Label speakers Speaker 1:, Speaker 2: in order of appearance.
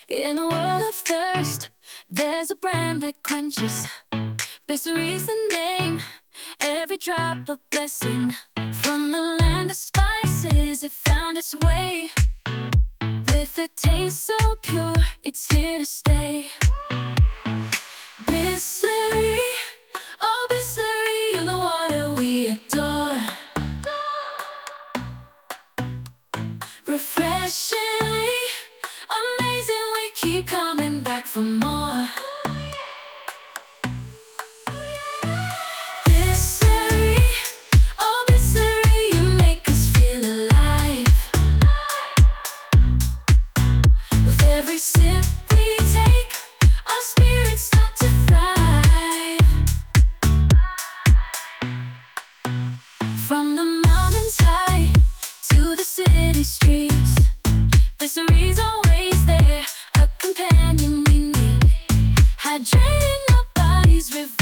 Speaker 1: In a world of thirst, there's a brand that quenches. Bissery's the name, every drop a blessing. From the land of spices, it found its way. With a taste so pure, it's here to stay. Bissery, oh Bissery, you're the water we adore. Refreshingly amazing, we keep coming back for more. Bissery, oh Bissery, you make us feel alive. With every sip we take, our spirits start to thrive. From the mountains high to the city streets, Bissery's always there, a companion we need, hydrating our bodies,